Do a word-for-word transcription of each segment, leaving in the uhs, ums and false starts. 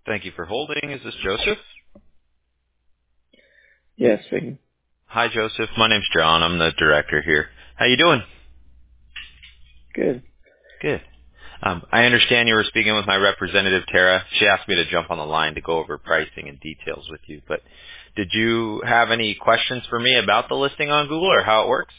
Thank you for holding. Is this Joseph? Yes, speaking. Hi, Joseph. My name's John. I'm the director here. How you doing? Good. Good. Um, I understand you were speaking with my representative, Tara. She asked me to jump on the line to go over pricing and details with you. But did you have any questions for me about the listing on Google or how it works?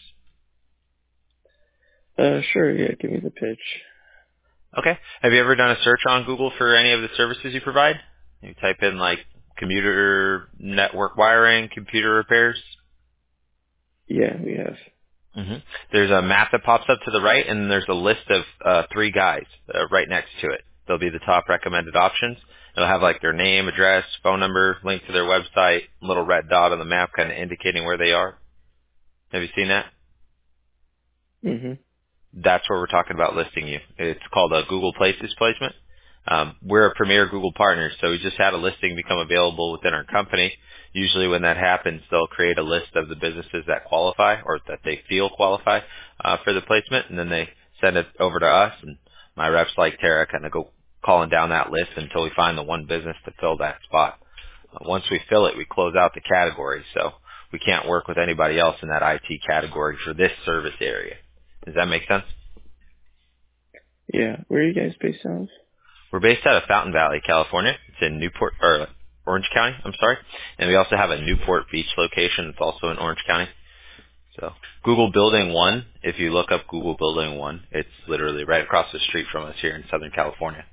Uh, sure, yeah, give me the pitch. Okay. Have you ever done a search on Google for any of the services you provide? You type in like computer network wiring, computer repairs. Yeah, we have. hmm There's a map that pops up to the right, and there's a list of uh, three guys uh, right next to it. They'll be the top recommended options. It'll have like their name, address, phone number, link to their website, little red dot on the map kind of indicating where they are. Have you seen that? hmm That's where we're talking about listing you. It's called a Google Places placement. Um, we're a premier Google partner, so we just had a listing become available within our company. Usually when that happens, they'll create a list of the businesses that qualify or that they feel qualify uh, for the placement, and then they send it over to us. And my reps like Tara kind of go calling down that list until we find the one business to fill that spot. Uh, once we fill it, we close out the category, so we can't work with anybody else in that I T category for this service area. Does that make sense? Yeah, where are you guys based out of? We're based out of Fountain Valley, California. It's in Newport, or Orange County, I'm sorry. And we also have a Newport Beach location. It's also in Orange County. So Google Building one, if you look up Google Building one, it's literally right across the street from us here in Southern California.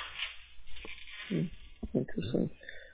Hmm, interesting.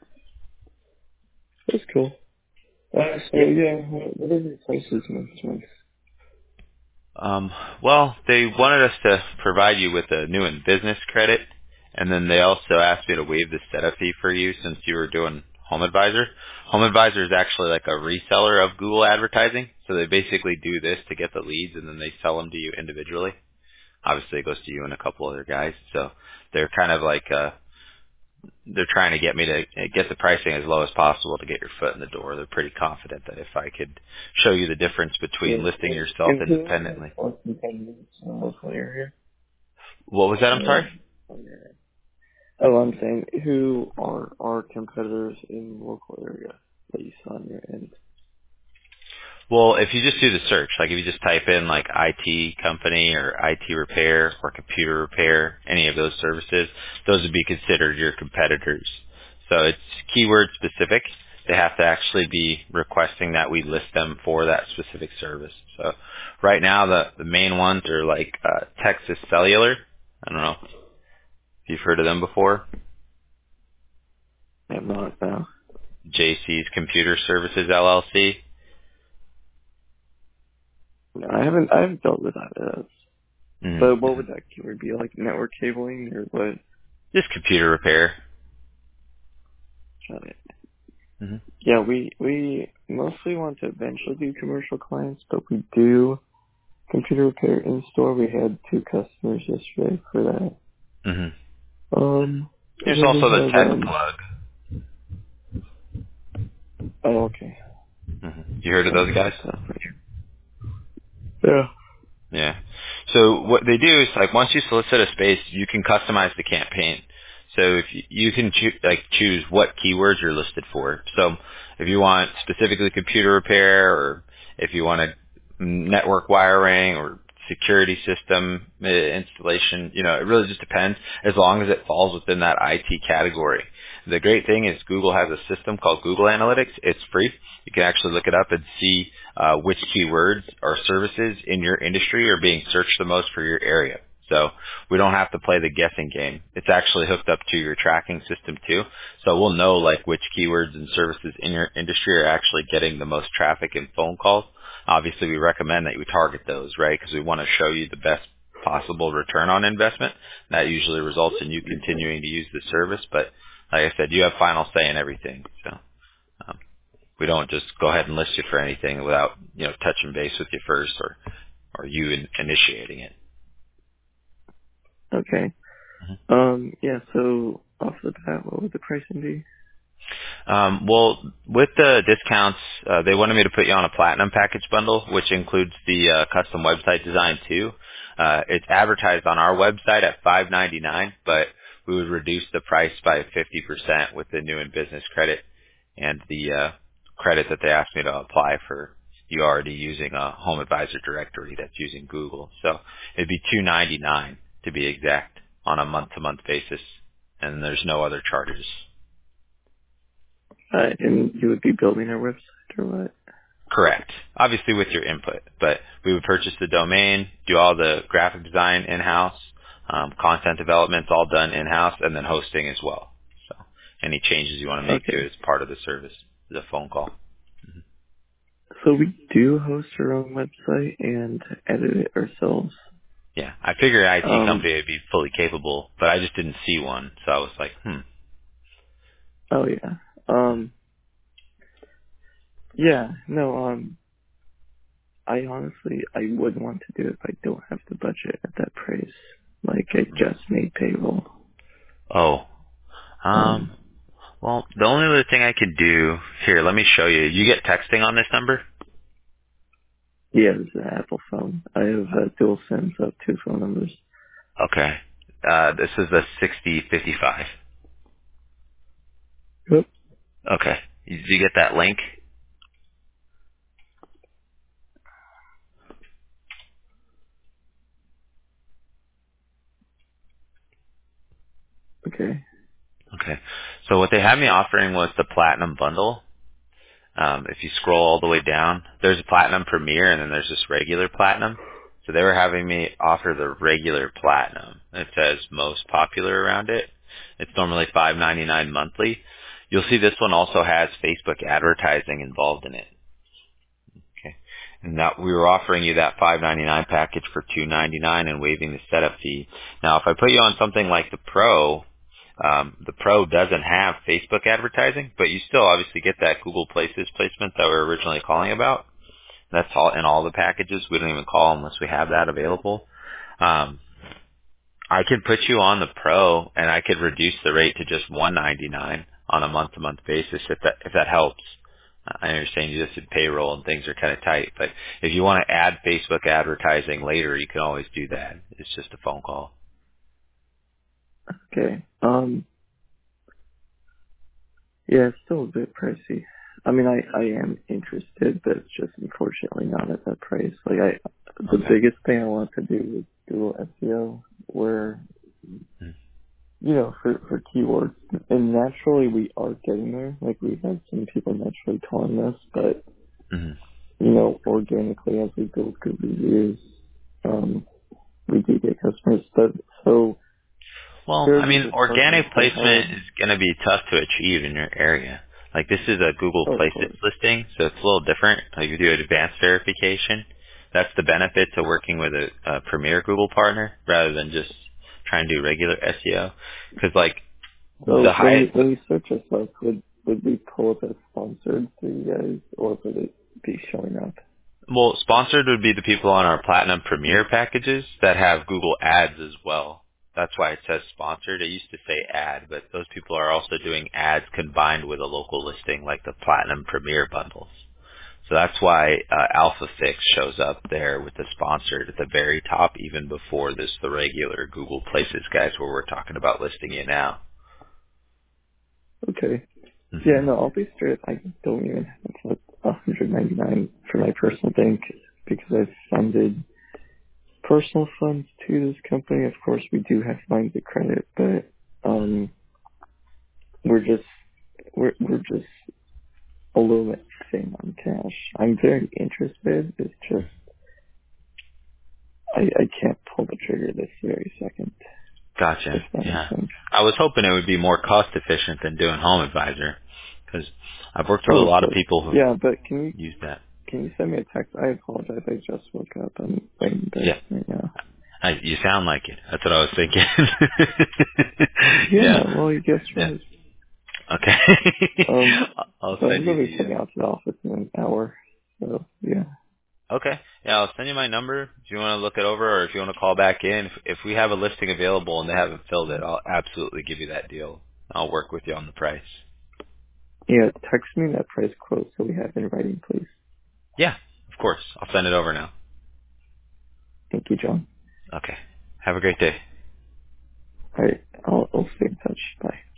That's cool. Uh, so Yeah. yeah, what what are the prices month to month? Um, well, they wanted us to provide you with a new and business credit, and then they also asked me to waive the setup fee for you since you were doing Home Advisor. Home Advisor is actually like a reseller of Google advertising, so they basically do this to get the leads, and then they sell them to you individually. Obviously, it goes to you and a couple other guys, so they're kind of like uh, they're trying to get me to get the pricing as low as possible to get your foot in the door. They're pretty confident that if I could show you the difference Yeah, between listing and, yourself and who are independently. our competitors in the local area? What was that? I'm sorry. Um, oh, I'm saying, who are our competitors in the local area that you saw on your end? Well, if you just do the search, like if you just type in like I T company or I T repair or computer repair, any of those services, those would be considered your competitors. So it's keyword specific. They have to actually be requesting that we list them for that specific service. So right now the, the main ones are like uh, Texas Cellular. I don't know if you've heard of them before. I'm not now. J C's Computer Services L L C. No, I haven't, I haven't dealt with that. Uh, but what Mm-hmm. would that keyword be? Like network cabling or what? Just computer repair. Got it. Mm-hmm. Yeah, we we mostly want to eventually do commercial clients, but we do computer repair in store. We had two customers yesterday for that. Mm-hmm. Um, and There's then we also the have tech um. plug. Oh, okay. hmm You heard of Let me those look guys? this up right here. Yeah. Yeah. So what they do is like once you solicit a space, you can customize the campaign. So if you, you can choo- like choose what keywords you're listed for. So if you want specifically computer repair, or if you want a network wiring or security system uh, installation, you know, it really just depends as long as it falls within that I T category. The great thing is Google has a system called Google Analytics. It's free. You can actually look it up and see uh, which keywords or services in your industry are being searched the most for your area. So we don't have to play the guessing game. It's actually hooked up to your tracking system too. So we'll know like which keywords and services in your industry are actually getting the most traffic and phone calls. Obviously we recommend that you target those, right? Because we want to show you the best possible return on investment. That usually results in you continuing to use the service. But like I said, you have final say in everything. So um, we don't just go ahead and list you for anything without, you know, touching base with you first, or, or you in, initiating it. Okay. Um. Yeah. So off the bat, what would the pricing be? Um, well, with the discounts, uh, they wanted me to put you on a platinum package bundle, which includes the uh, custom website design too. Uh, it's advertised on our website at five ninety-nine, but we would reduce the price by fifty percent with the new and business credit and the uh, credit that they asked me to apply for. You already using a Home Advisor directory that's using Google. So it'd be two ninety-nine to be exact on a month-to-month basis, and there's no other charges. Uh, and you would be building our website or what? Correct. Obviously with your input, but we would purchase the domain, do all the graphic design in-house, um, content development's all done in-house, and then hosting as well. So any changes you want to make to Okay. it is part of the service, the phone call. So we do host our own website and edit it ourselves. Yeah, I figured I T Um, company would be fully capable, but I just didn't see one, so I was like, hmm. oh yeah. Um, yeah, no, um, I honestly, I wouldn't want to do it if I don't have the budget at that price. Like, I just made payroll. Oh, Um, um, well, the only other thing I could do, here, let me show you. You get texting on this number? yeah, this is an Apple phone. I have uh, dual SIMs up two phone numbers. Okay. Uh, this is the sixty fifty-five. Yep. Okay. Did you get that link? Okay. Okay. So what they had me offering was the Platinum Bundle. Um, if you scroll all the way down, there's a Platinum Premier and then there's this regular Platinum. So they were having me offer the regular Platinum. It says most popular around it. It's normally five ninety-nine monthly. You'll see this one also has Facebook advertising involved in it. Okay. And that we were offering you that five ninety-nine package for two ninety-nine and waiving the setup fee. Now, if I put you on something like the Pro, um, the Pro doesn't have Facebook advertising, but you still obviously get that Google Places placement that we were originally calling about. That's all in all the packages. We don't even call unless we have that available. Um, I could put you on the Pro, and I could reduce the rate to just one ninety-nine on a month-to-month basis if that if that helps. I understand you just did payroll and things are kind of tight, but if you want to add Facebook advertising later, you can always do that. It's just a phone call. Okay. Um, yeah, it's still a bit pricey. I mean, I, I am interested, but it's just unfortunately not at that price. Like, I, the Okay. biggest thing I want to do is Google S E O, where, you know, for, for keywords. And naturally, we are getting there. Like, we've had some people naturally calling us, but, Mm-hmm. you know, organically, as we build good reviews, um, we do get customers. But, so, Well, I fairly mean, just parking organic so placement hard. is going to be tough to achieve in your area. Like this is a Google Oh, of Places course. listing, so it's a little different. Like you do advanced verification. That's the benefit to working with a, a premier Google partner rather than just trying to do regular S E O. Because like So the when you, high, when you search us up, would, would we pull up as sponsored to you guys, or would it be showing up? well, sponsored would be the people on our Platinum Premier packages that have Google Ads as well. That's why it says sponsored. It used to say ad, but those people are also doing ads combined with a local listing like the Platinum Premier bundles. So that's why uh, Alpha Fix shows up there with the sponsored at the very top, even before this the regular Google Places guys where we're talking about listing you now. Okay. Yeah, hmm no, I'll be straight. I don't even have one hundred ninety-nine for my personal bank because I've funded personal funds to this company. Of course, we do have lines of credit, but um, we're just we're we're just a little bit thin on cash. I'm very interested. It's just I I can't pull the trigger this very second. If Gotcha. that makes Yeah. sense. I was hoping it would be more cost efficient than doing Home Advisor because I've worked with a Oh, of lot of course. people who've Yeah, but can you used that. can you send me a text? I apologize. I just woke up. I'm laying in bed Yeah. right now. I, you sound like it. That's what I was thinking. Yeah, yeah. well, you guessed Yeah. right. Okay. Um, I'll so I'm send you going to be the. heading out to the office in an hour. So, yeah. Uh, okay. Yeah, I'll send you my number if you want to look it over, or if you want to call back in. If, if we have a listing available and they haven't filled it, I'll absolutely give you that deal. I'll work with you on the price. Yeah, text me that price quote so we have it in writing, please. Yeah, of course. I'll send it over now. Thank you, John. Okay. Have a great day. All right. I'll, I'll stay in touch. Bye.